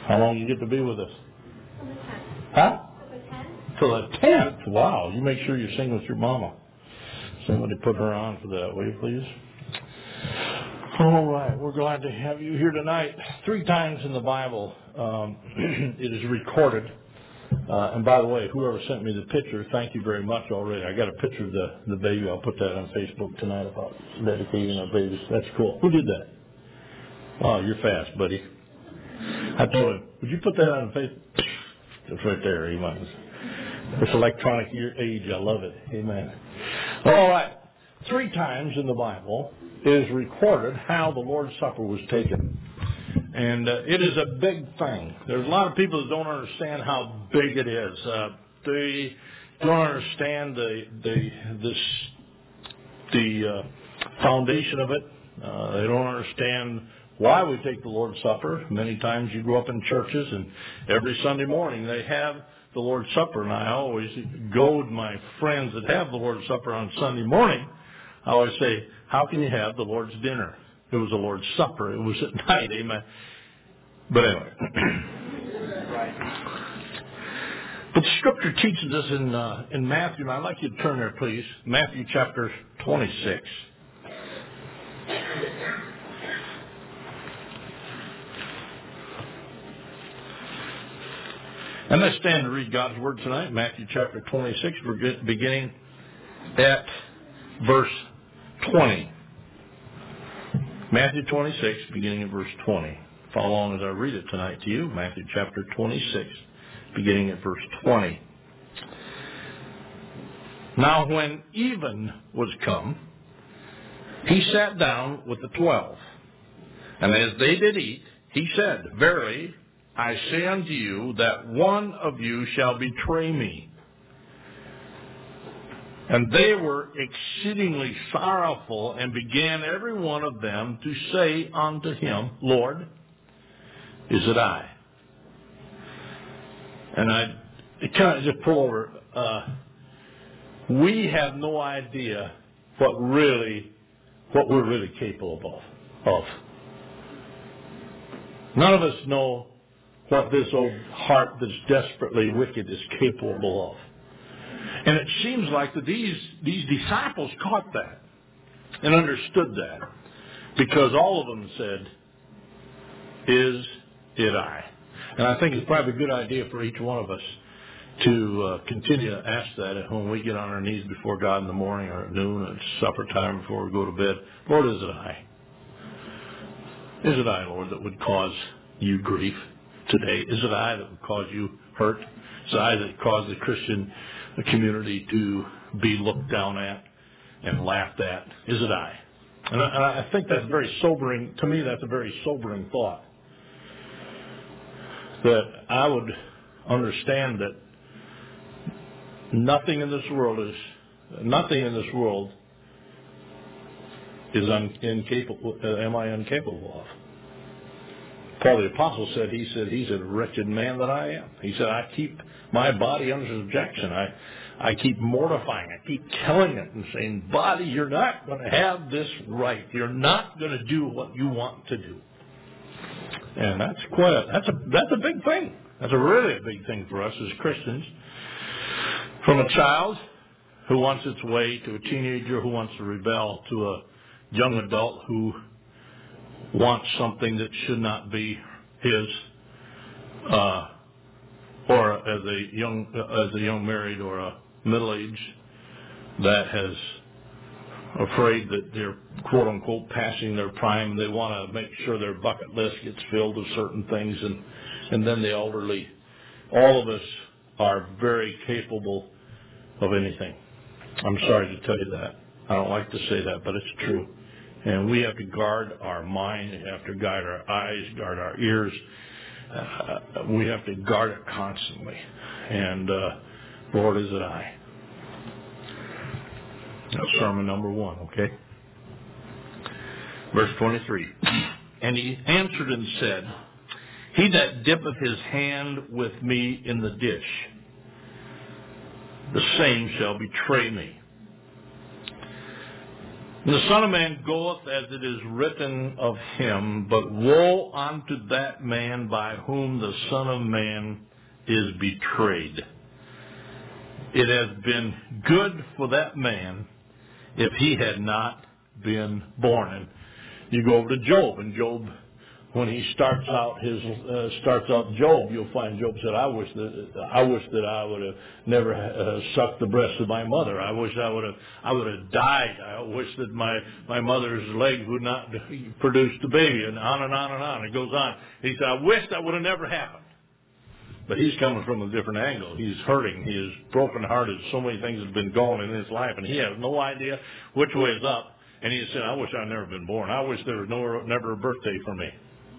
How long you get to be with us? Till the 10th. Huh? Till the 10th. Till the 10th. Wow. You make sure you sing with your mama. Somebody put her on for that, will you please? All right. We're glad to have you here tonight. 3 times in the Bible it is recorded. And by the way, whoever sent me the picture, thank you very much already. I got a picture of the baby. I'll put that on Facebook tonight about dedicating our babies. That's cool. Who did that? Oh, you're fast, buddy. I told him, would you put that on Facebook? It's right there. Amen. This electronic age, I love it. Amen. All right. 3 times in the Bible it is recorded how the Lord's Supper was taken. And it is a big thing. There's a lot of people that don't understand how big it is. They don't understand the foundation of it. They don't understand why we take the Lord's Supper. Many times you grow up in churches, and every Sunday morning they have the Lord's Supper. And I always goad my friends that have the Lord's Supper on Sunday morning. I always say, how can you have the Lord's dinner? It was the Lord's Supper. It was at night. Amen. But anyway. But Scripture teaches us in Matthew, and I'd like you to turn there, please. Matthew chapter 26. And let's stand to read God's Word tonight. Matthew chapter 26, we're beginning at verse 20. Matthew 26, beginning at verse 20. Follow along as I read it tonight to you. Matthew chapter 26, beginning at verse 20. Now when even was come, he sat down with the 12. And as they did eat, he said, Verily, I say unto you that one of you shall betray me. And they were exceedingly sorrowful, and began every one of them to say unto him, Lord, is it I? And I kind of just pull over. We have no idea what we're really capable of. None of us know what this old heart that's desperately wicked is capable of. And it seems like that these disciples caught that and understood that, because all of them said, is it I? And I think it's probably a good idea for each one of us to continue to ask that when we get on our knees before God in the morning or at noon or at supper time before we go to bed. Lord, is it I? Is it I, Lord, that would cause you grief today? Is it I that would cause you hurt? Is it I that caused the Christian community to be looked down at and laughed at? Is it I? And I think that's very sobering. To me, that's a very sobering thought. That I would understand that nothing in this world is incapable. Am I incapable of? Paul the Apostle said, he's a wretched man that I am. He said, I keep my body under subjection. I keep mortifying. I keep telling it and saying, body, you're not going to have this right. You're not going to do what you want to do. And that's a big thing. That's a really big thing for us as Christians. From a child who wants its way, to a teenager who wants to rebel, to a young adult who wants something that should not be his, or as a young married or a middle-aged that has afraid that they're quote unquote passing their prime. They want to make sure their bucket list gets filled with certain things, and then the elderly. All of us are very capable of anything. I'm sorry to tell you that. I don't like to say that, but it's true. And we have to guard our mind. We have to guard our eyes, guard our ears. We have to guard it constantly. And Lord, is it I? That's sermon number 1, okay? Verse 23. And he answered and said, He that dippeth his hand with me in the dish, the same shall betray me. The Son of Man goeth as it is written of him, but woe unto that man by whom the Son of Man is betrayed. It has been good for that man if he had not been born. And you go over to Job, and Job, when he starts out Job, you'll find Job said, I wish that I would have never sucked the breast of my mother. I wish I would have died. I wish that my mother's legs would not produce the baby, and on and on and on. It goes on. He said, I wish that would have never happened. But he's coming from a different angle. He's hurting. He is brokenhearted. So many things have been going in his life, and he has no idea which way is up. And he said, I wish I'd never been born. I wish there was never a birthday for me.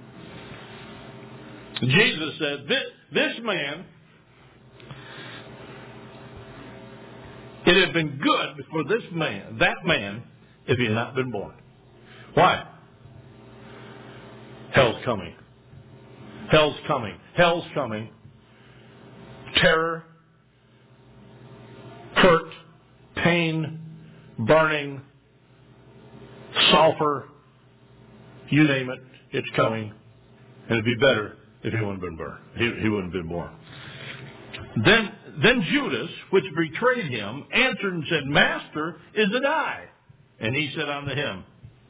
Jesus said, this man, it had been good for that man, if he had not been born. Why? Hell's coming. Hell's coming. Hell's coming. Terror, hurt, pain, burning, sulfur, you name it, it's coming. And it'd be better if he wouldn't have been born. He wouldn't have been born. Then Judas, which betrayed him, answered and said, Master, is it I? And he said unto him,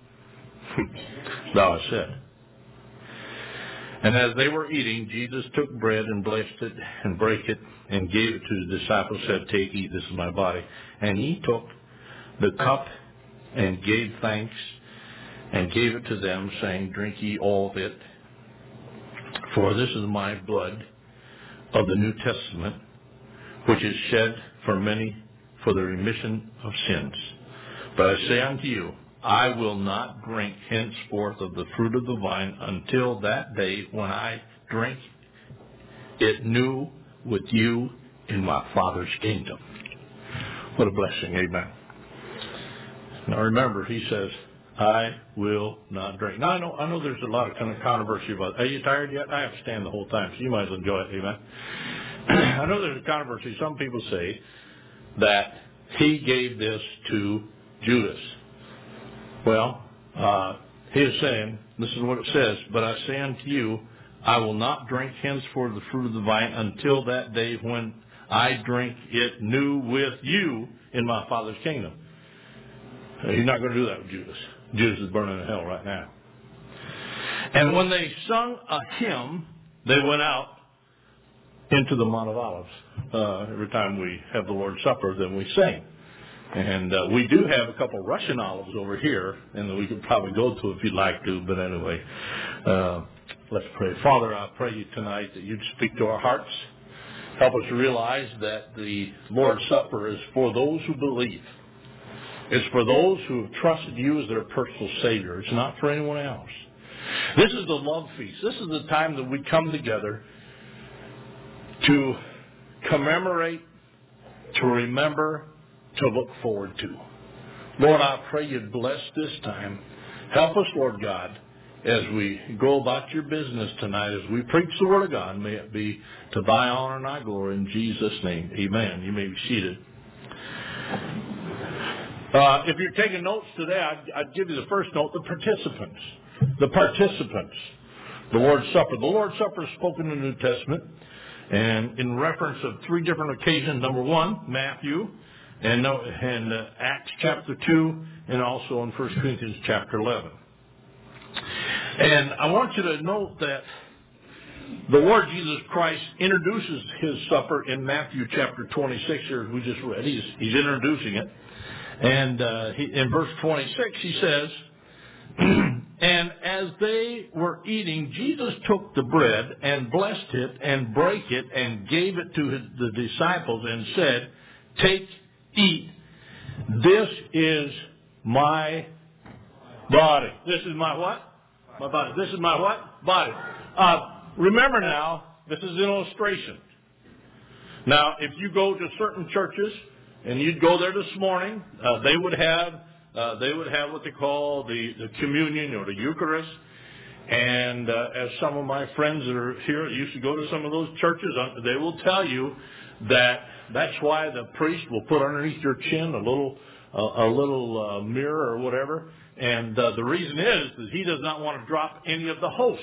Thou hast said. And as they were eating, Jesus took bread and blessed it and brake it and gave it to the disciples, said, Take, eat, this is my body. And he took the cup and gave thanks and gave it to them, saying, Drink ye all of it, for this is my blood of the New Testament, which is shed for many for the remission of sins. But I say unto you, I will not drink henceforth of the fruit of the vine until that day when I drink it new with you in my Father's kingdom. What a blessing, amen. Now remember, he says, I will not drink. Now I know there's a lot of controversy about it. Are you tired yet? I have to stand the whole time, so you might as well enjoy it, amen. I know there's a controversy. Some people say that he gave this to Judas. Well, he is saying, this is what it says, but I say unto you, I will not drink henceforth the fruit of the vine until that day when I drink it new with you in my Father's kingdom. He's not going to do that with Judas. Judas is burning in hell right now. And when they sung a hymn, they went out into the Mount of Olives. Every time we have the Lord's Supper, then we sing. And we do have a couple Russian olives over here, and we could probably go to if you'd like to. But anyway, let's pray. Father, I pray you tonight that you'd speak to our hearts. Help us to realize that the Lord's Supper is for those who believe. It's for those who have trusted you as their personal Savior. It's not for anyone else. This is the love feast. This is the time that we come together to commemorate, to remember, to look forward to. Lord, I pray you'd bless this time. Help us, Lord God, as we go about your business tonight, as we preach the Word of God. May it be to thy honor and thy glory in Jesus' name. Amen. You may be seated. If you're taking notes today, I'd give you the first note, the participants. The participants. The Lord's Supper. The Lord's Supper is spoken in the New Testament, and in reference of three different occasions. Number one, Matthew, and Acts chapter 2, and also in 1 Corinthians chapter 11. And I want you to note that the Lord Jesus Christ introduces his supper in Matthew chapter 26 here, as we just read. He's introducing it. And in verse 26 he says, And as they were eating, Jesus took the bread and blessed it and brake it and gave it to the disciples and said, Take, eat. This is my body. This is my what? My body. This is my what? Body. Remember now, this is an illustration. Now, if you go to certain churches, and you'd go there this morning, they would have what they call the communion or the Eucharist. And as some of my friends that are here that used to go to some of those churches, they will tell you that that's why the priest will put underneath your chin a little a little mirror or whatever. And the reason is that he does not want to drop any of the host.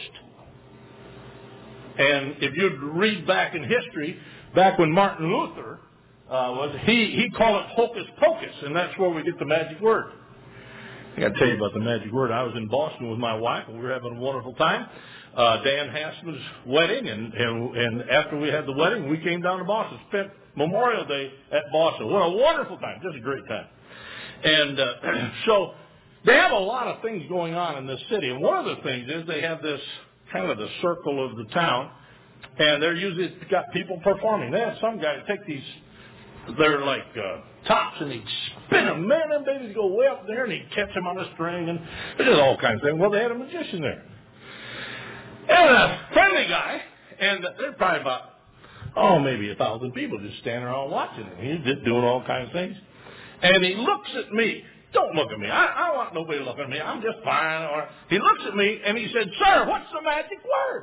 And if you read back in history, back when Martin Luther he called it hocus pocus, and that's where we get the magic word. I got to tell you about the magic word. I was in Boston with my wife, and we were having a wonderful time. Dan Hassman's wedding, and after we had the wedding, we came down to Boston, spent Memorial Day at Boston. What a wonderful time, just a great time. And so they have a lot of things going on in this city, and one of the things is they have this kind of the circle of the town, and they're usually got people performing. They have some guy take these, they're like tops, and he'd spin them. Man, them babies go way up there, and he'd catch them on a string, and there's all kinds of things. Well, they had a magician there. And a friendly guy, and there's probably about, maybe 1,000 people just standing around watching him. He's just doing all kinds of things. And he looks at me. Don't look at me. I don't want nobody looking at me. I'm just fine. Or he looks at me, and he said, "Sir, what's the magic word?"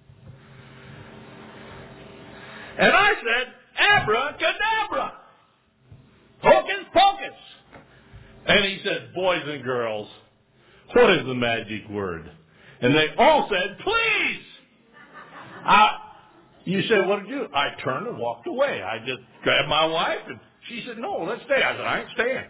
And I said, "Abracadabra. Hocus pocus." And he said, "Boys and girls, what is the magic word?" And they all said, "Please." You said, "What did you do?" I turned and walked away. I just grabbed my wife, and she said, "No, let's stay." I said, "I ain't staying."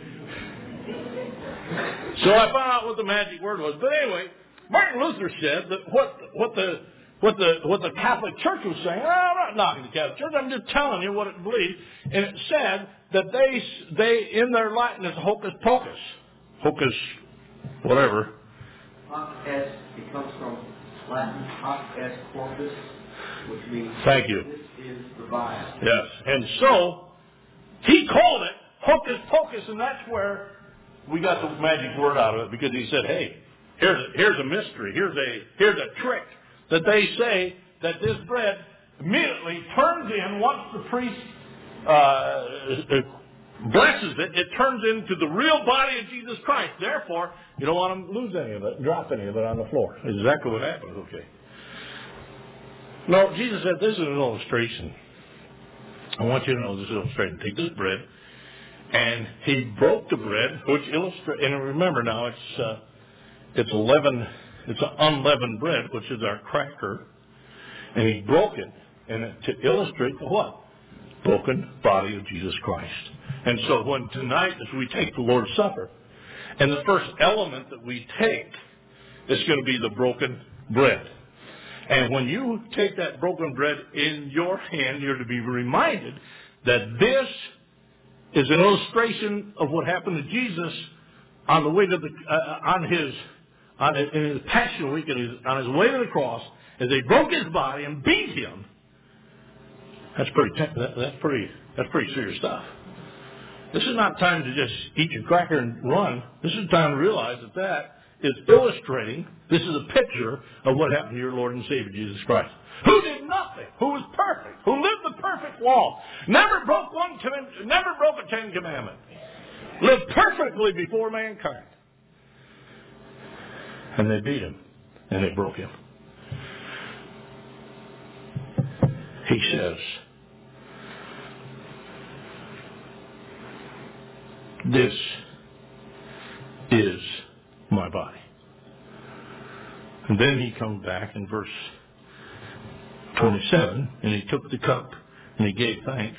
So I found out what the magic word was. But anyway, Martin Luther said that what the Catholic Church was saying. I'm not knocking the Catholic Church. I'm just telling you what it believed. And it said that they in their Latin is hocus pocus, hocus, whatever. Hoc est, it comes from Latin hoc est corpus, which means thank you. This is the vial. Yes, and so he called it hocus pocus, and that's where we got the magic word out of it, because he said, "Hey, here's a mystery, here's a trick that they say that this bread immediately turns in once the priest blesses it. It turns into the real body of Jesus Christ. Therefore, you don't want to lose any of it, drop any of it on the floor." Exactly what happened. Okay. No, Jesus said this is an illustration. I want you to know this illustration. Take this bread. And he broke the bread, which illustrates, and remember now, it's an unleavened bread, which is our cracker, and he broke it, and to illustrate the what? Broken body of Jesus Christ. And so when tonight, as we take the Lord's Supper, and the first element that we take is going to be the broken bread. And when you take that broken bread in your hand, you're to be reminded that this is an illustration of what happened to Jesus on the way to in his Passion Week, on his way to the cross, as they broke his body and beat him. That's pretty serious stuff. This is not time to just eat your cracker and run. This is time to realize that is illustrating. This is a picture of what happened to your Lord and Savior Jesus Christ, who did nothing, who was perfect, who lived the perfect law, never broke a Ten Commandment, lived perfectly before mankind. And they beat him, and they broke him. He says, "This is my body." And then he comes back in verse 27, and he took the cup, and he gave thanks,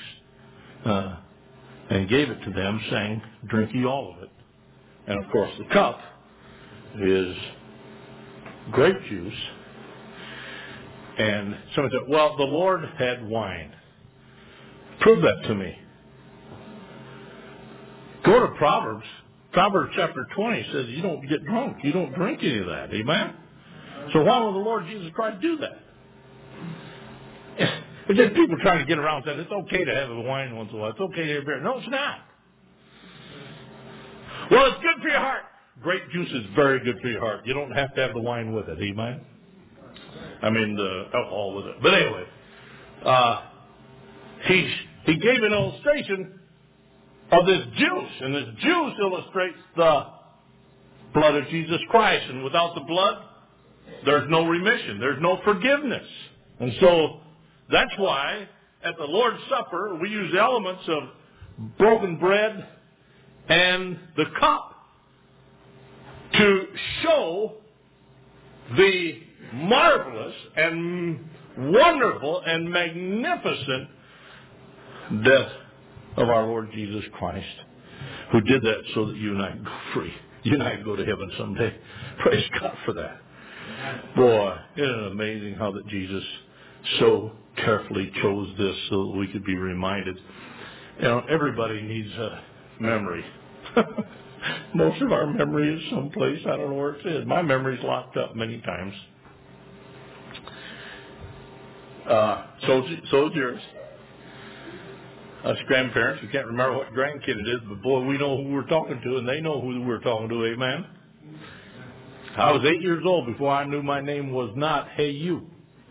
and gave it to them, saying, "Drink ye all of it." And of course the cup is grape juice. And someone said, "Well, the Lord had wine." Prove that to me. Go to Proverbs. Proverbs chapter 20 says you don't get drunk. You don't drink any of that. Amen? So why would the Lord Jesus Christ do that? It's just people trying to get around saying it's okay to have a wine once in a while. It's okay to have beer. No, it's not. Well, it's good for your heart. Grape juice is very good for your heart. You don't have to have the wine with it. Amen? I mean, the alcohol with it. But anyway, he gave an illustration of this juice. And this juice illustrates the blood of Jesus Christ. And without the blood, there's no remission. There's no forgiveness. And so that's why at the Lord's Supper we use elements of broken bread and the cup to show the marvelous and wonderful and magnificent death of our Lord Jesus Christ, who did that so that you and I can go free. You and I can go to heaven someday. Praise God for that. Boy, isn't it amazing how that Jesus so carefully chose this so that we could be reminded. You know, everybody needs a memory. Most of our memory is someplace. I don't know where it is. My memory's locked up many times. So is yours. Us grandparents, we can't remember what grandkid it is, but boy, we know who we're talking to, and they know who we're talking to. Amen. I was 8 years old before I knew my name was not Hey You.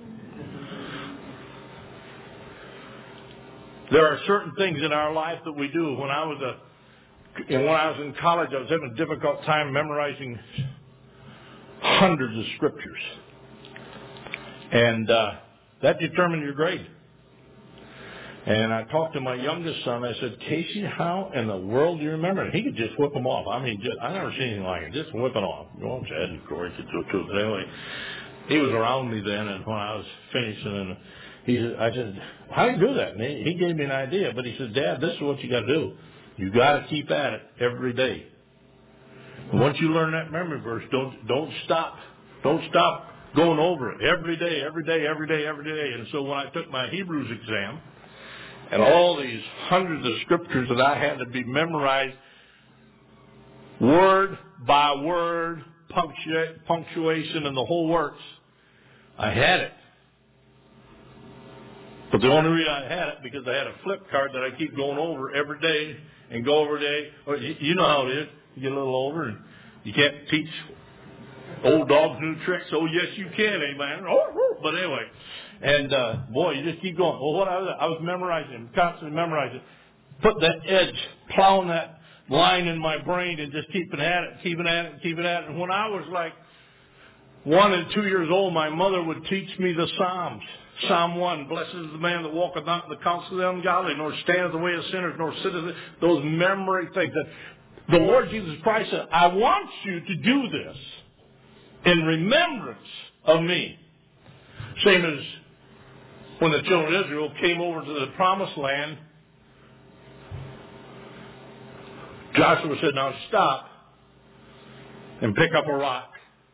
There are certain things in our life that we do. When I was in college, I was having a difficult time memorizing hundreds of scriptures, and that determined your grade. And I talked to my youngest son. I said, Casey, how in the world do you remember it? He could just whip them off. I mean, I never seen anything like it. Just whip it off. Go on, Chad and Corey could do it too. But anyway, he was around me then, and when I was finishing, and I said, how do you do that? And he gave me an idea, but he said, Dad, this is what you got to do. You got to keep at it every day. And once you learn that memory verse, don't stop. Don't stop going over it every day, every day, every day, every day. And so when I took my Hebrews exam, and all these hundreds of scriptures that I had to be memorized, word by word, punctuation, and the whole works, I had it. But the only reason I had it because I had a flip card that I keep going over every day and go over day. You know how it is. You get a little older and you can't teach old dogs new tricks. Oh, yes, you can, amen. But anyway, and boy, you just keep going. Well, what I was memorizing, constantly memorizing, put that edge, plowing that line in my brain and just keeping at it, keeping at it, keeping at it. And when I was like 1 and 2 years old, my mother would teach me the Psalms. Psalm 1, blessed is the man that walketh not in the counsel of the ungodly, nor standeth in the way of sinners, nor sitteth, those memory things. That the Lord Jesus Christ said, I want you to do this in remembrance of me. Same as when the children of Israel came over to the promised land, Joshua said, now stop and pick up a rock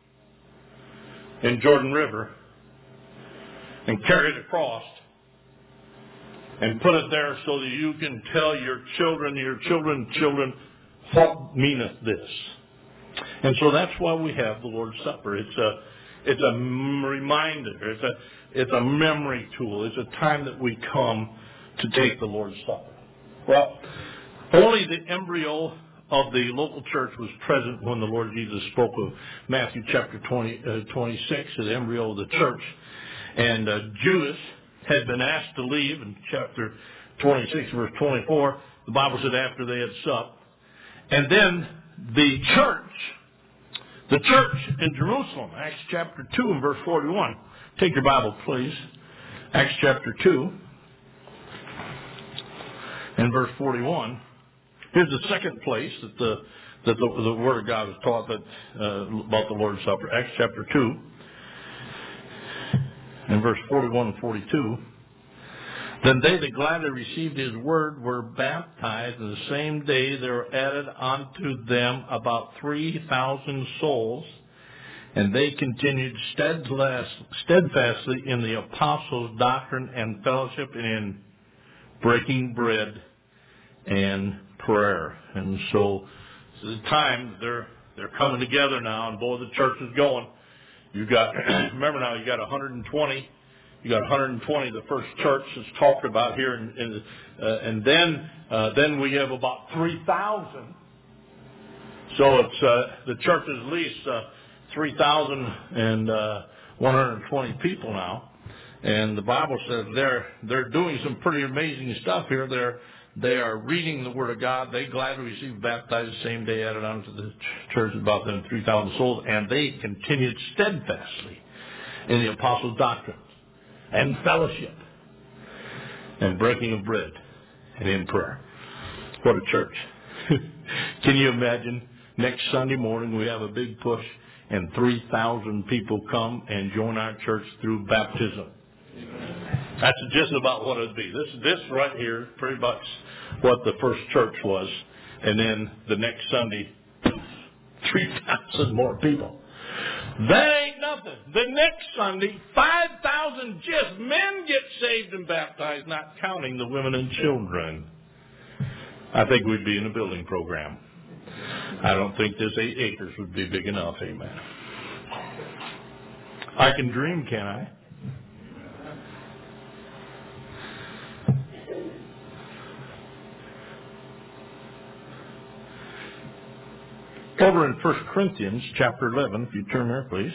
in Jordan River and carry it across and put it there so that you can tell your children, what meaneth this. And so that's why we have the Lord's Supper. It's a reminder. It's a memory tool. It's a time that we come to take the Lord's Supper. Well, only the embryo of the local church was present when the Lord Jesus spoke of Matthew chapter 26, the embryo of the church. And Judas had been asked to leave in chapter 26, verse 24. The Bible said after they had supped. And then the church in Jerusalem, Acts chapter 2 and verse 41. Take your Bible, please. Acts chapter 2 and verse 41. Here's the second place that the Word of God is taught about the Lord's Supper. Acts chapter 2 and verse 41 and 42. Then they that gladly received his word were baptized, and the same day there were added unto them about 3,000 souls, and they continued steadfastly in the apostles' doctrine and fellowship, and in breaking bread and prayer. And so it's the time they're coming together now, and boy, the church is going. Remember now, you got 120. You got 120, the first church that's talked about here, and then we have about 3,000. So it's the church is at least 3,120 people now, and the Bible says they're doing some pretty amazing stuff here. They are reading the Word of God. They gladly received baptized the same day, added on to the church about them 3,000 souls, and they continued steadfastly in the apostles' doctrine and fellowship and breaking of bread and in prayer. What a church. Can you imagine? Next Sunday morning we have a big push and 3,000 people come and join our church through baptism. That's just about what it'd be. This right here, pretty much what the first church was. And then the next Sunday, 3,000 more people. That ain't nothing. The next Sunday, 5,000 just men get saved and baptized, not counting the women and children. I think we'd be in a building program. I don't think this 8 acres would be big enough, amen. I can dream, can I? Over in 1 Corinthians chapter 11, if you turn there, please.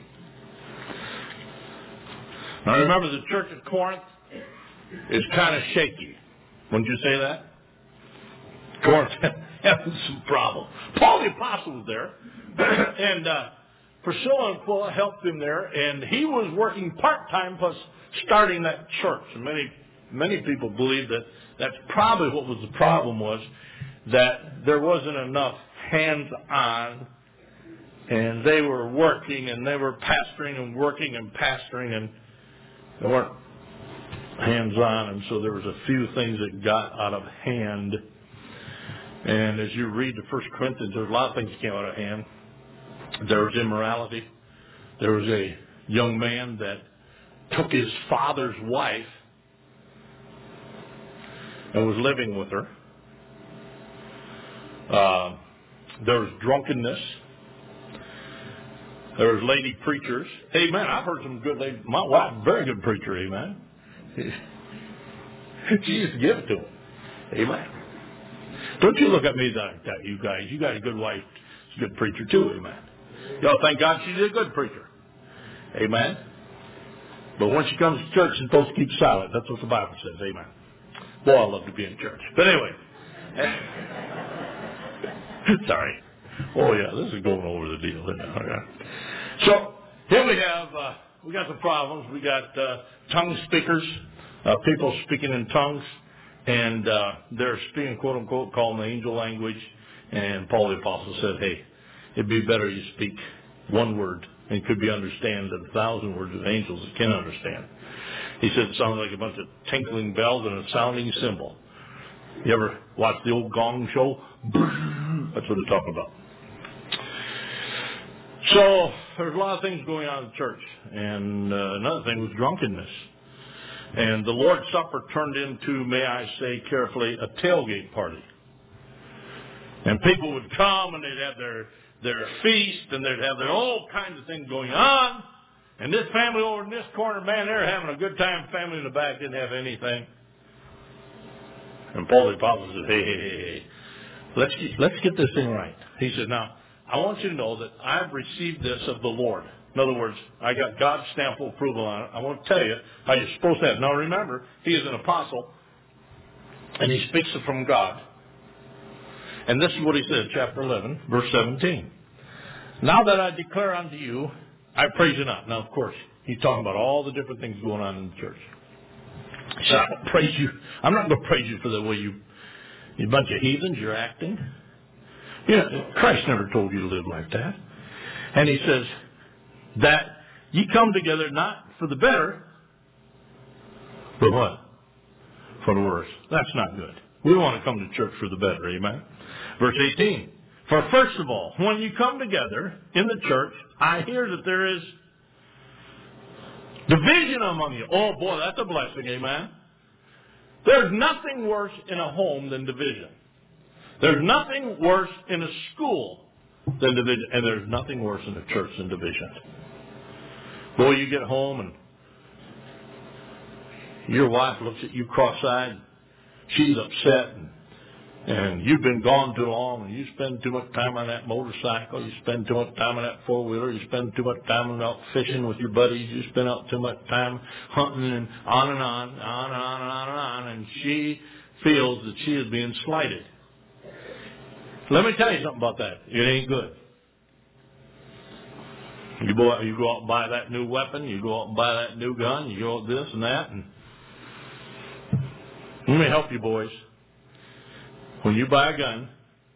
Now remember, the church at Corinth is kind of shaky. Wouldn't you say that? Corinth having some problems. Paul the Apostle was there, and Priscilla and Aquila helped him there, and he was working part-time plus starting that church. And many people believe that that's probably what was the problem, was that there wasn't enough hands-on, and they were working, and they were pastoring and working and pastoring, and they weren't hands-on, and so there was a few things that got out of hand. And as you read the 1 Corinthians, there's a lot of things that came out of hand. There was immorality. There was a young man that took his father's wife and was living with her. There was drunkenness. There was lady preachers. Amen. I've heard some good ladies. My wife, very good preacher. Amen. She used to give it to him. Amen. Don't you look at me like that, you guys. You got a good wife. She's a good preacher too. Amen. Y'all thank God she's a good preacher. Amen. But when she comes to church, she's supposed to keep silent. That's what the Bible says. Amen. Boy, I love to be in church. But anyway. Sorry. Oh, yeah, this is going over the deal. So, here we have, we got some problems. We got tongue speakers, people speaking in tongues, and they're speaking, quote unquote, called the angel language. And Paul the Apostle said, hey, it'd be better you speak one word and could be understood than 1,000 words of angels that can understand. He said it sounded like a bunch of tinkling bells and a sounding cymbal. You ever watch the old Gong Show? That's what they're talking about. So there's a lot of things going on in the church. And another thing was drunkenness. And the Lord's Supper turned into, may I say carefully, a tailgate party. And people would come and they'd have their feast and they'd have their all kinds of things going on. And this family over in this corner, man, they're having a good time. Family in the back didn't have anything. And Paul the Apostle said, hey. Let's get this thing right. He said, now, I want you to know that I've received this of the Lord. In other words, I got God's stamp of approval on it. I want to tell you how you're supposed to have. Now remember, he is an apostle, and he speaks it from God. And this is what he said, chapter 11, verse 17. Now that I declare unto you, I praise you not. Now, of course, he's talking about all the different things going on in the church. He said, I don't praise you. I'm not going to praise you for the way you bunch of heathens, you're acting. You know, Christ never told you to live like that. And he says that ye come together not for the better, but what? For the worse. That's not good. We want to come to church for the better, amen? Verse 18. For first of all, when you come together in the church, I hear that there is division among you. Oh boy, that's a blessing, amen? There's nothing worse in a home than division. There's nothing worse in a school than division. And there's nothing worse in a church than division. Boy, you get home and your wife looks at you cross-eyed. She's upset and you've been gone too long and you spend too much time on that motorcycle. You spend too much time on that four-wheeler. You spend too much time out fishing with your buddies. You spend out too much time hunting and on and on and on and on and on and on. And she feels that she is being slighted. Let me tell you something about that. It ain't good. You go out and buy that new weapon. You go out and buy that new gun. You go out this and that. And let me help you, boys. When you buy a gun,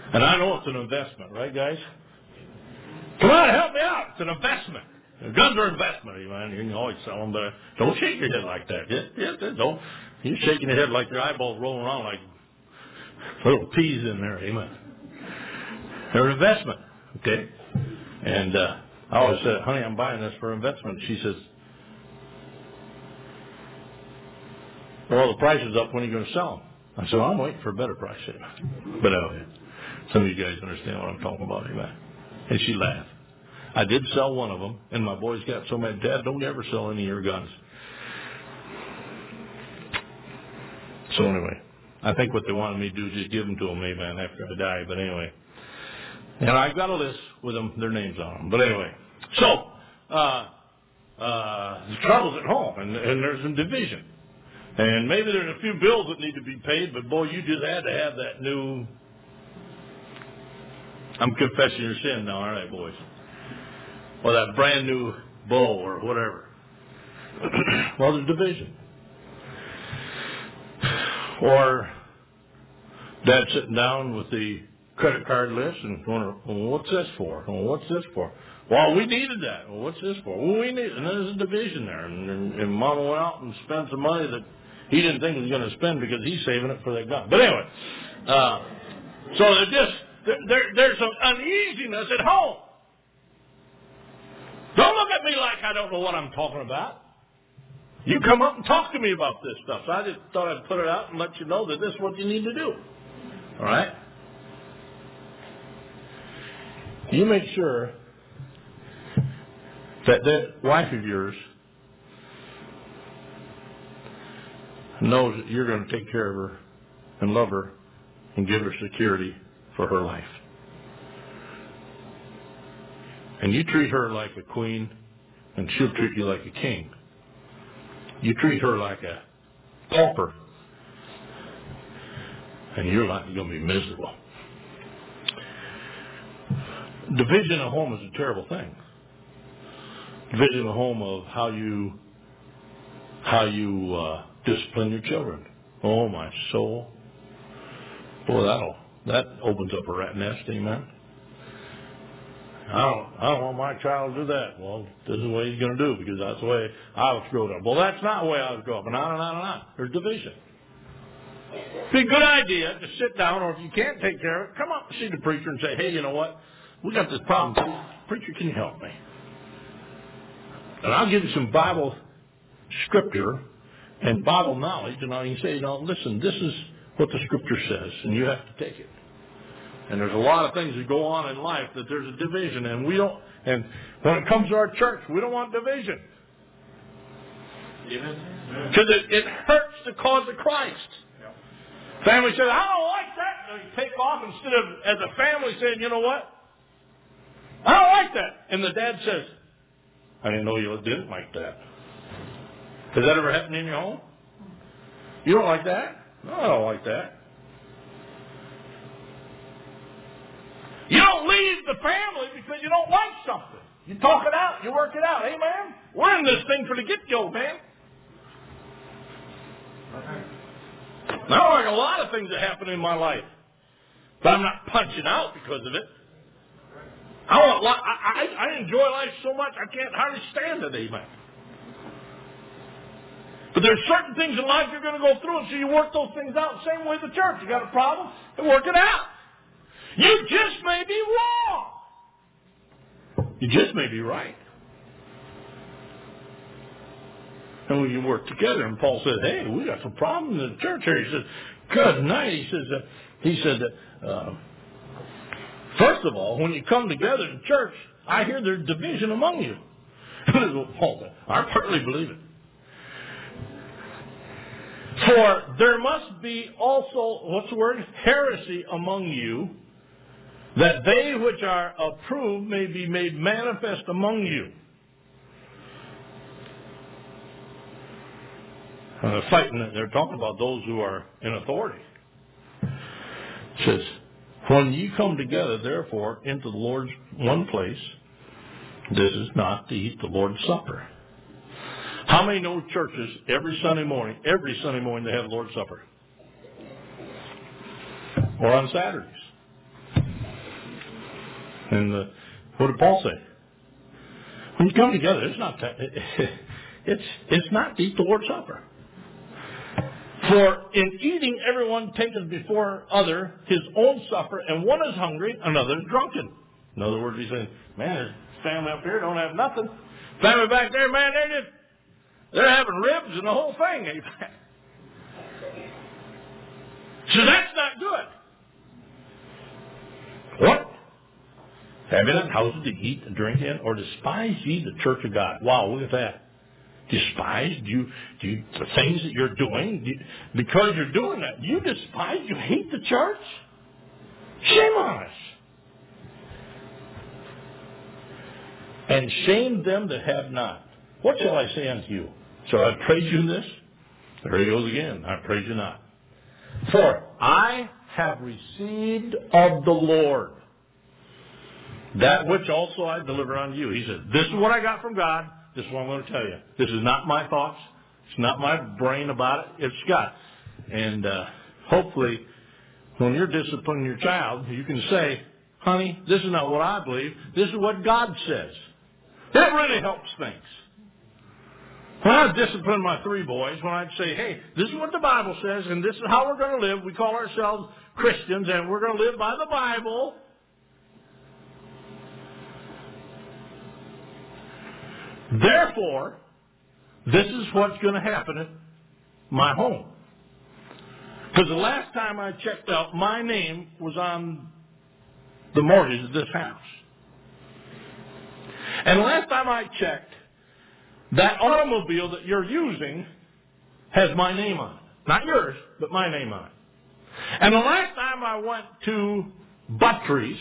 And I know it's an investment, right, guys? Come on, help me out. It's an investment. Guns are investment, man. You can always sell them, but don't shake your head like that. Yeah, don't. You're shaking your head like your eyeballs rolling around like little peas in there, amen. They're an investment, okay? And I always said, honey, I'm buying this for investment. She says, well, the price is up. When are you going to sell them? I said, well, I'm waiting for a better price. But anyway, some of you guys understand what I'm talking about, amen. And she laughed. I did sell one of them, and my boys got so mad, Dad, don't ever sell any of your guns. So anyway, I think what they wanted me to do is just give them to them, amen, after I die. But anyway, and I've got a list with them, their names on them. But anyway, so the trouble's at home, and there's some division. And maybe there's a few bills that need to be paid, but boy, you just had to have that new, I'm confessing your sin now, aren't I, boys? Or that brand new bow or whatever. Well, there's division. Or Dad sitting down with the credit card list and going, well, what's this for? Well, what's this for? Well, we needed that. Well, what's this for? Well, we need, and there's a division there. And Mama went out and spent some money that he didn't think he was going to spend because he's saving it for that gun. But anyway, so there's some uneasiness at home. Don't look at me like I don't know what I'm talking about. You come up and talk to me about this stuff. So I just thought I'd put it out and let you know that this is what you need to do. All right? You make sure that that wife of yours knows that you're going to take care of her and love her and give her security for her life. And you treat her like a queen, and she'll treat you like a king. You treat her like a pauper, and your life is going to be miserable. Division at home is a terrible thing. Division at home of how you discipline your children. Oh, my soul. Boy, that opens up a rat nest, amen. I don't want my child to do that. Well, this is the way he's going to do because that's the way I was growing up. Well, that's not the way I was growing up. And on. There's division. It'd be a good idea to sit down, or if you can't take care of it, come up and see the preacher and say, hey, you know what? We got this problem. Preacher, can you help me? And I'll give you some Bible scripture and Bible knowledge, and you can say, listen, this is what the scripture says, and you have to take it. And there's a lot of things that go on in life that there's a division, and and when it comes to our church, we don't want division. Because it hurts the cause of Christ. Family says, I don't like that. And you take off instead of, as a family, saying, you know what? I don't like that. And the dad says, I didn't know you didn't like that. Has that ever happened in your home? You don't like that? No, I don't like that. You don't leave the family because you don't like something. You talk it out. You work it out. Amen? We're in this thing for the get-go, man. I don't like a lot of things that happen in my life. But I'm not punching out because of it. I enjoy life so much I can't hardly stand it, amen. But there's certain things in life you're going to go through, and so you work those things out. Same way the church. You got a problem, and work it out. You just may be wrong. You just may be right. And when you work together, and Paul said, hey, we got some problems in the church here. He says, good night. He said that, first of all, when you come together in church, I hear there's division among you. Paul said, I partly believe it. For there must be also, heresy among you, that they which are approved may be made manifest among you. And they're talking about those who are in authority. It says, when you come together, therefore, into the Lord's one place, this is not to eat the Lord's Supper. How many know churches every Sunday morning they have Lord's Supper? Or on Saturdays. And what did Paul say? When you come together, it's not to eat the Lord's Supper. For in eating, everyone taketh before other his own supper, and one is hungry, another is drunken. In other words, he's saying, man, there's family up here don't have nothing. Family back there, man, they're having ribs and the whole thing. So that's not good. What? Have you not houses to eat and drink in, or despise ye the church of God? Wow, look at that. Despise? Do you the things that you're doing, because you're doing that, you despise, you hate the church? Shame on us. And shame them that have not. What shall I say unto you? Shall I praise you in this? There he goes again. I praise you not. For I have received of the Lord that which also I deliver unto you. He said, this is what I got from God. This is what I'm going to tell you. This is not my thoughts. It's not my brain about it. It's God. And hopefully, when you're disciplining your child, you can say, honey, this is not what I believe. This is what God says. That really helps things. When I discipline my 3 boys, when I'd say, hey, this is what the Bible says, and this is how we're going to live. We call ourselves Christians, and we're going to live by the Bible. Therefore, this is what's going to happen at my home. Because the last time I checked out, my name was on the mortgage of this house. And the last time I checked, that automobile that you're using has my name on it. Not yours, but my name on it. And the last time I went to Buttree's,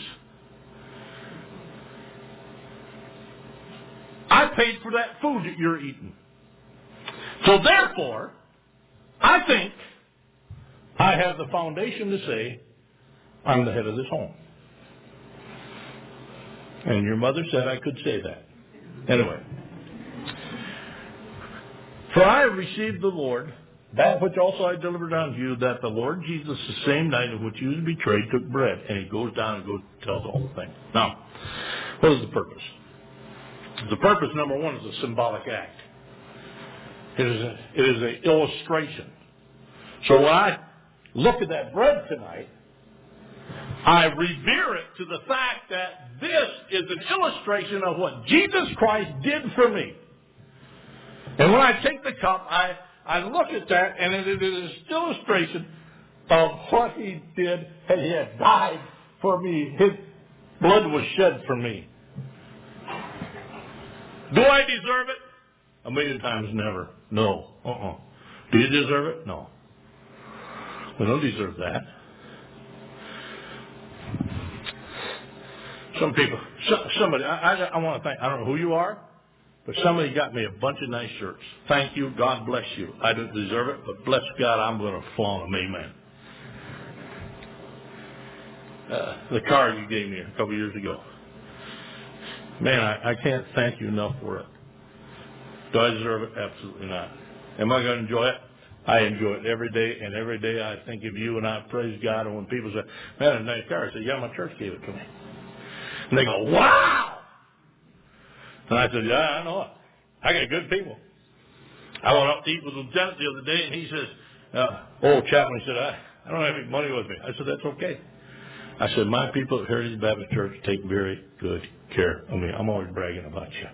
I paid for that food that you're eating. So therefore, I think I have the foundation to say I'm the head of this home. And your mother said I could say that. Anyway. For I have received the Lord, that which also I delivered unto you, that the Lord Jesus, the same night in which he was betrayed, took bread. And he goes down and goes tells the whole thing. Now, what is the purpose? The purpose, number one, is a symbolic act. It is an illustration. So when I look at that bread tonight, I revere it to the fact that this is an illustration of what Jesus Christ did for me. And when I take the cup, I look at that, and it is an illustration of what he did, and he had died for me. His blood was shed for me. Do I deserve it? 1,000,000 times never. No. Do you deserve it? No. We don't deserve that. Some people, somebody, I want to thank, I don't know who you are, but somebody got me a bunch of nice shirts. Thank you. God bless you. I don't deserve it, but bless God, I'm going to flaunt them. Amen. The car you gave me a couple years ago. Man, I can't thank you enough for it. Do I deserve it? Absolutely not. Am I going to enjoy it? I enjoy it every day, and every day I think of you and I praise God. And when people say, man, a nice car, I say, yeah, my church gave it to me. And they go, wow! And I said, yeah, I know it. I got good people. I went up to eat with Lieutenant the other day, and he says, old Chapman, he said, I don't have any money with me. I said, that's okay. I said, my people at Heritage Baptist Church take very good care of me. I'm always bragging about you.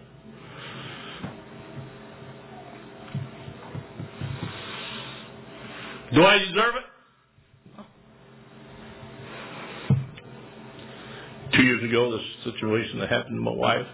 Do I deserve it? 2 years ago, this situation that happened to my wife,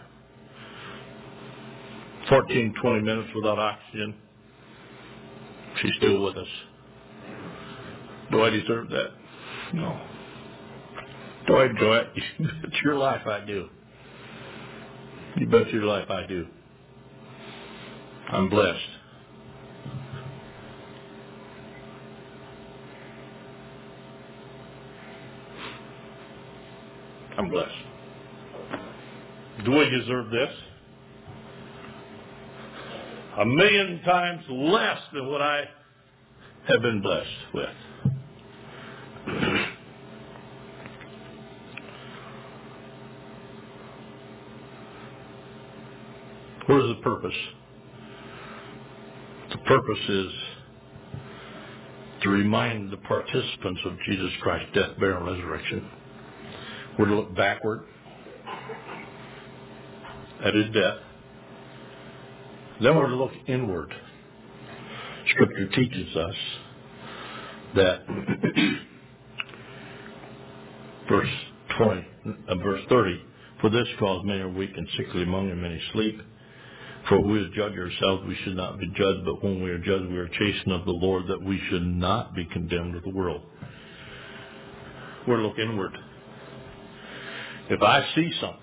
14, 20 minutes without oxygen. She's still with us. Do I deserve that? No. Do I enjoy it? You bet your life I do. You bet your life I do. I'm blessed. I'm blessed. Do I deserve this? 1,000,000 times less than what I have been blessed with. What is the purpose? The purpose is to remind the participants of Jesus Christ's death, burial, and resurrection. We're to look backward at his death. Then we're to look inward. Scripture teaches us that verse 30, for this cause many are weak and sickly among them, many sleep. For we who judge ourselves, we should not be judged, but when we are judged, we are chastened of the Lord, that we should not be condemned of the world. We're to look inward. If I see something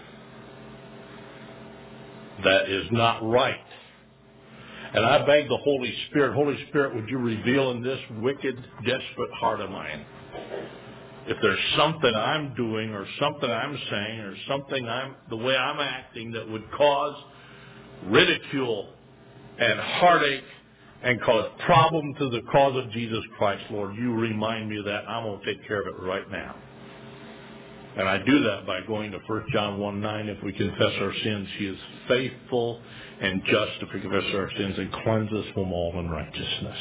that is not right, and I beg the Holy Spirit, would you reveal in this wicked, desperate heart of mine, if there's something I'm doing or something I'm saying or something the way I'm acting that would cause ridicule and heartache and cause problem to the cause of Jesus Christ, Lord, you remind me of that. I'm going to take care of it right now. And I do that by going to 1 John 1:9. If we confess our sins, he is faithful and just if we confess our sins and cleanse us from all unrighteousness.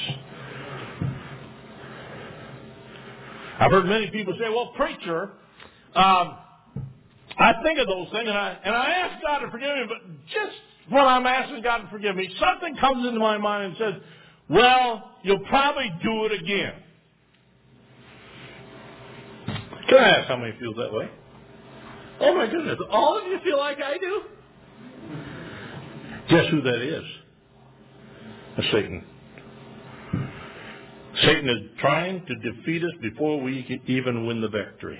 I've heard many people say, well, preacher, I think of those things and I ask God to forgive me, but just when I'm asking God to forgive me, something comes into my mind and says, well, you'll probably do it again. Can I ask how many feel that way? Oh my goodness, all of you feel like I do? Guess who that is? That's Satan. Satan is trying to defeat us before we can even win the victory.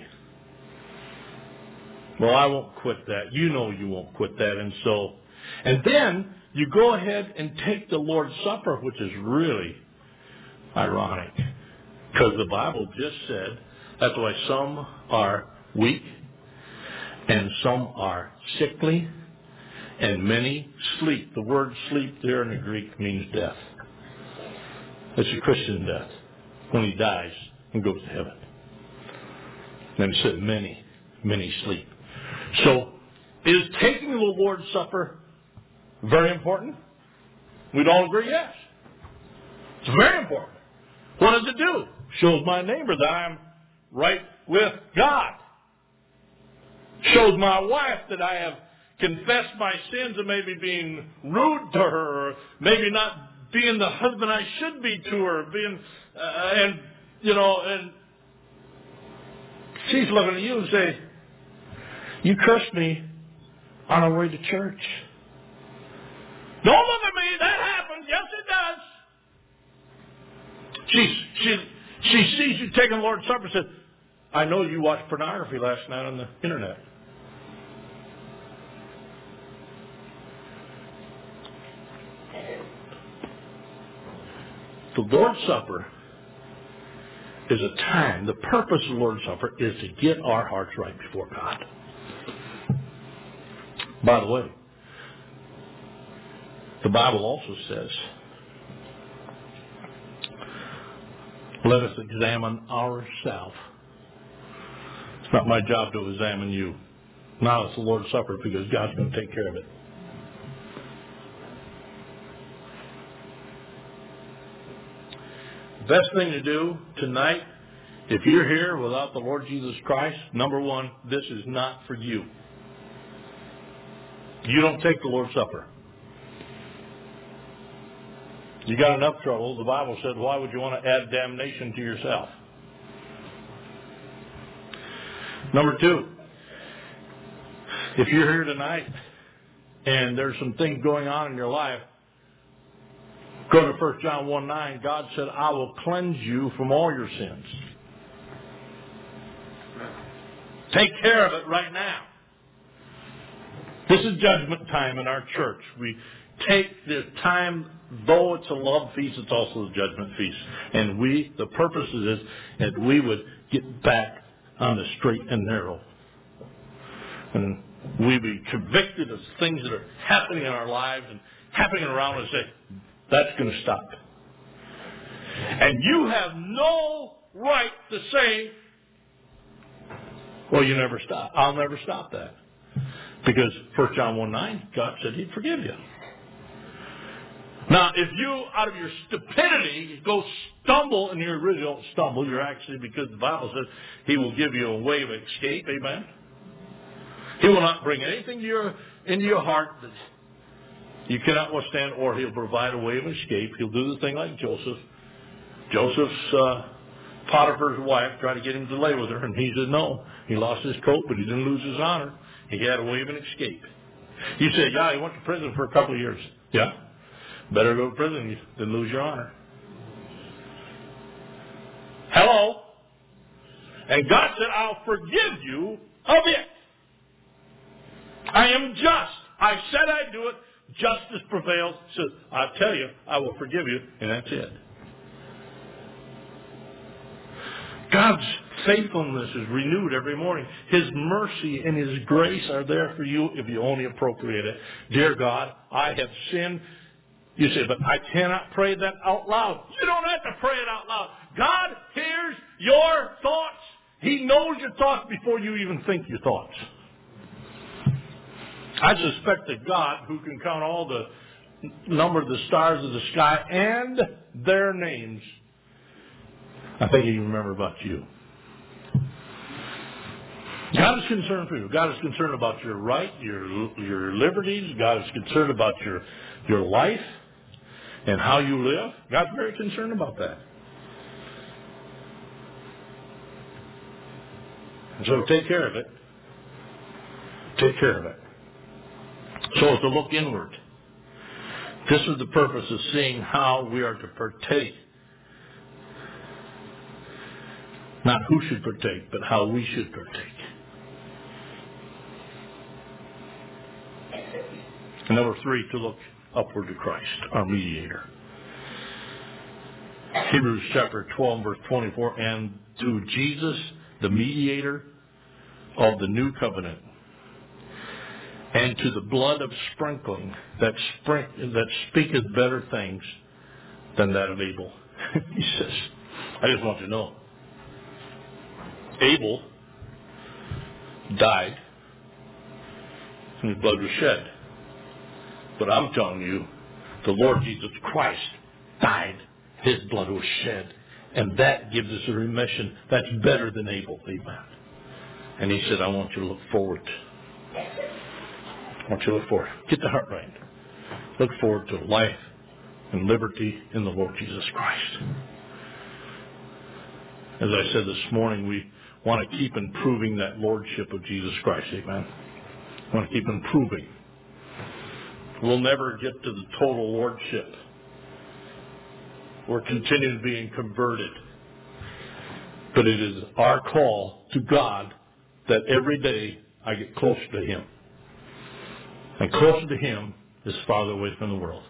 Well, I won't quit that. You know you won't quit that. And then you go ahead and take the Lord's Supper, which is really ironic. Because the Bible just said, that's why some are weak and some are sickly and many sleep. The word sleep there in the Greek means death. It's a Christian death when he dies and goes to heaven. And it said many, many sleep. So is taking the Lord's Supper very important? We'd all agree yes. It's very important. What does it do? Shows my neighbor that I'm right with God. Shows my wife that I have confessed my sins and maybe being rude to her, or maybe not being the husband I should be to her, and she's looking at you and say, you cursed me on our way to church. Don't look at me, that happens, yes it does. She sees you taking the Lord's Supper and says, I know you watched pornography last night on the internet. The Lord's Supper is a time, the purpose of the Lord's Supper is to get our hearts right before God. By the way, the Bible also says, let us examine ourselves. It's not my job to examine you. Now it's the Lord's Supper because God's going to take care of it. Best thing to do tonight, if you're here without the Lord Jesus Christ, number one, this is not for you. You don't take the Lord's Supper. You got enough trouble. The Bible said, why would you want to add damnation to yourself? Number two, if you're here tonight and there's some things going on in your life, go to 1 John 1:9. God said, I will cleanse you from all your sins. Take care of it right now. This is judgment time in our church. We take this time, though it's a love feast, it's also a judgment feast. And the purpose is that we would get back on the straight and narrow. And we be convicted of things that are happening in our lives and happening around us and say, that's going to stop. And you have no right to say, well, you never stop. I'll never stop that. Because 1 John 1:9, God said He'd forgive you. Now, if you, out of your stupidity, go stumble, and you really don't stumble, you're actually, because the Bible says He will give you a way of escape, amen? He will not bring anything into your heart that you cannot withstand, or He'll provide a way of escape. He'll do the thing like Joseph. Joseph's Potiphar's wife tried to get him to lay with her, and he said no. He lost his coat, but he didn't lose his honor. He had a way of an escape. You say, yeah, he went to prison for a couple of years. Yeah. Better go to prison than lose your honor. Hello? And God said, I'll forgive you of it. I am just. I said I'd do it. Justice prevails. So I tell you, I will forgive you, and that's it. God's faithfulness is renewed every morning. His mercy and His grace are there for you if you only appropriate it. Dear God, I have sinned. You say, but I cannot pray that out loud. You don't have to pray it out loud. God hears your thoughts. He knows your thoughts before you even think your thoughts. I suspect that God, who can count all the number of the stars of the sky and their names, I think He can remember about you. God is concerned for you. God is concerned about your right, your liberties. God is concerned about your life and how you live. God's very concerned about that. And so take care of it. Take care of it. So to look inward. This is the purpose of seeing how we are to partake. Not who should partake, but how we should partake. And number 3, to look upward to Christ, our mediator. Hebrews chapter 12, verse 24, and through Jesus, the mediator of the new covenant, and to the blood of sprinkling that speaketh better things than that of Abel. He says, I just want you to know, Abel died and his blood was shed. But I'm telling you, the Lord Jesus Christ died, His blood was shed, and that gives us a remission that's better than Abel. Amen. And He said, I want you to look forward. I want you to look forward. Get the heart right. Look forward to life and liberty in the Lord Jesus Christ. As I said this morning, we want to keep improving that lordship of Jesus Christ. Amen. We want to keep improving. We'll never get to the total lordship. We're continuing to being converted. But it is our call to God that every day I get closer to Him. And closer to Him is farther away from the world.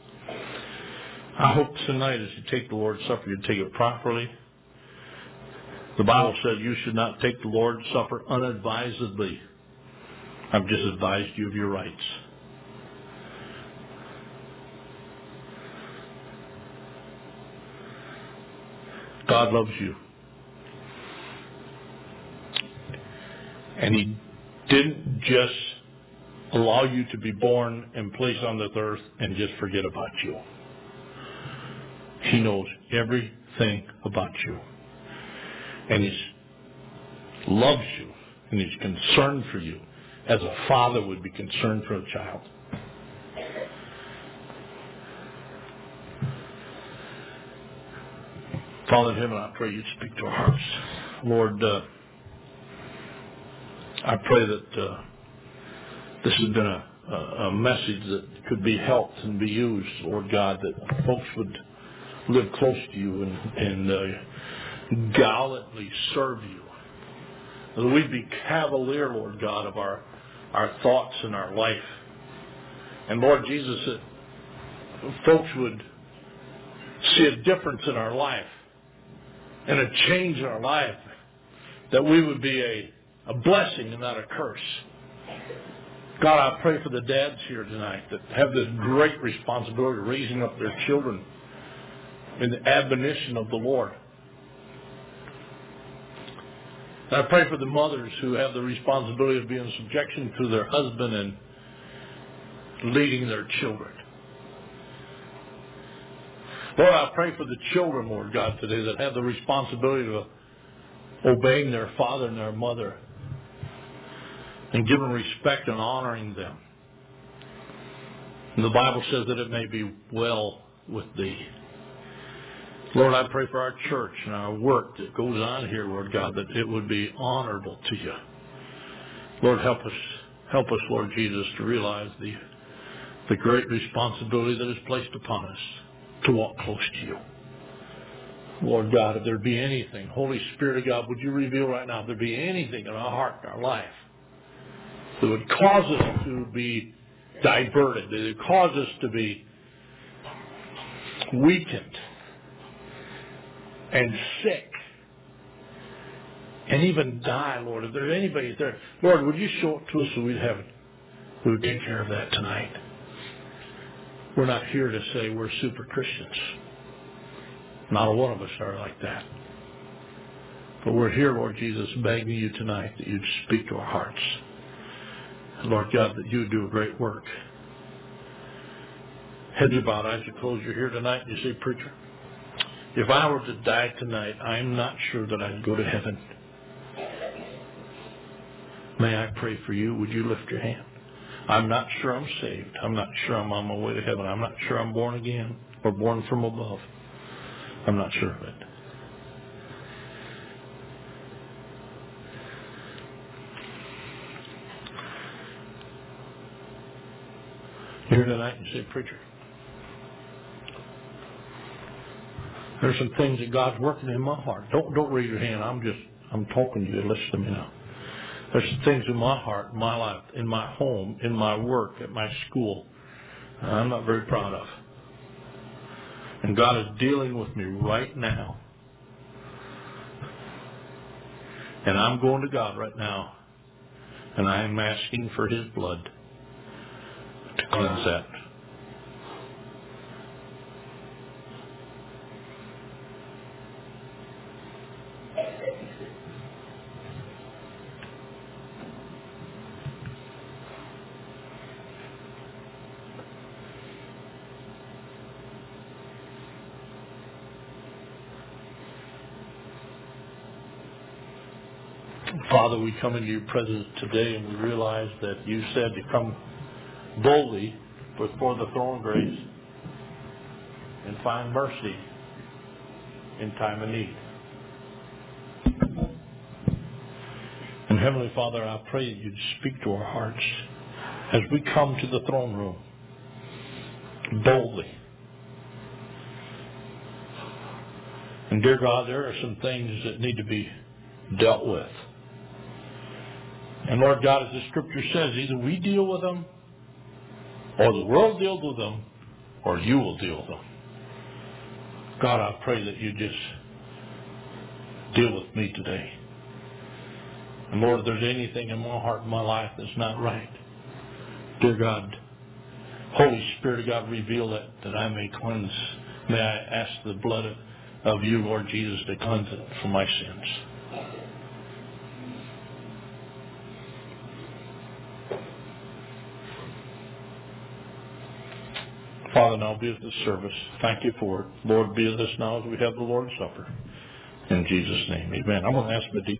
I hope tonight as you take the Lord's Supper, you take it properly. The Bible says you should not take the Lord's Supper unadvisedly. I've just advised you of your rights. God loves you. And He didn't just allow you to be born and placed on this earth and just forget about you. He knows everything about you. And He loves you. And He's concerned for you as a father would be concerned for a child. Father in heaven, I pray You'd speak to our hearts. Lord, I pray that this has been a message that could be helped and be used, Lord God, that folks would live close to You and gallantly serve You. That we'd be cavalier, Lord God, of our thoughts and our life. And Lord Jesus, that folks would see a difference in our life and a change in our life, that we would be a blessing and not a curse. God, I pray for the dads here tonight that have this great responsibility of raising up their children in the admonition of the Lord. And I pray for the mothers who have the responsibility of being in subjection to their husband and leading their children. Lord, I pray for the children, Lord God, today that have the responsibility of obeying their father and their mother and giving respect and honoring them. And the Bible says that it may be well with thee. Lord, I pray for our church and our work that goes on here, Lord God, that it would be honorable to you. Lord, help us, Lord Jesus, to realize the great responsibility that is placed upon us to walk close to you. Lord God, if there be anything, Holy Spirit of God, would you reveal right now, if there be anything in our heart, in our life, that would cause us to be diverted, that would cause us to be weakened and sick and even die, Lord. If there's anybody there, Lord, would you show it to us so we would take care of that tonight? We're not here to say we're super Christians. Not a one of us are like that. But we're here, Lord Jesus, begging you tonight that you'd speak to our hearts. And Lord God, that you would do a great work. Heads are bowed, eyes are closed. You're here tonight and you say, preacher, if I were to die tonight, I'm not sure that I'd go to heaven. May I pray for you? Would you lift your hand? I'm not sure I'm saved. I'm not sure I'm on my way to heaven. I'm not sure I'm born again or born from above. I'm not sure of it. You're here tonight and you say, preacher, there's some things that God's working in my heart. Don't raise your hand. I'm talking to you. Listen to me now. There's some things in my heart, in my life, in my home, in my work, at my school, I'm not very proud of. And God is dealing with me right now. And I'm going to God right now. And I am asking for his blood to cleanse that. Father, we come into your presence today and we realize that you said to come boldly before the throne of grace and find mercy in time of need. And Heavenly Father, I pray that you'd speak to our hearts as we come to the throne room boldly. And dear God, there are some things that need to be dealt with. And Lord God, as the scripture says, either we deal with them, or the world deals with them, or you will deal with them. God, I pray that you just deal with me today. And Lord, if there's anything in my heart and my life that's not right, dear God, Holy Spirit of God, reveal that I may cleanse. May I ask the blood of you, Lord Jesus, to cleanse it from my sins. Father, now be at this service. Thank you for it. Lord, be with us now as we have the Lord's Supper. In Jesus' name, amen. I'm going to ask Medina.